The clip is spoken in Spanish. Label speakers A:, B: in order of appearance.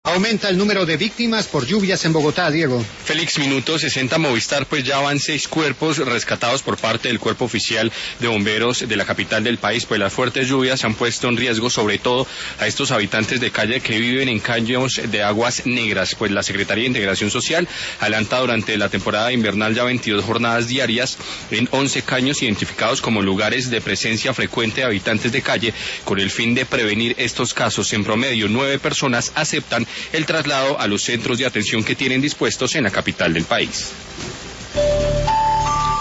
A: Aumenta el número de víctimas por lluvias en Bogotá, Diego.
B: Félix, minuto 60 Movistar, pues ya van 6 cuerpos rescatados por parte del Cuerpo Oficial de Bomberos de la capital del país, pues las fuertes lluvias han puesto en riesgo sobre todo a estos habitantes de calle que viven en caños de aguas negras, pues la Secretaría de Integración Social adelanta durante la temporada invernal ya 22 jornadas diarias en 11 caños identificados como lugares de presencia frecuente de habitantes de calle, con el fin de prevenir estos casos. En promedio, 9 personas aceptan el traslado a los centros de atención que tienen dispuestos en la capital del país.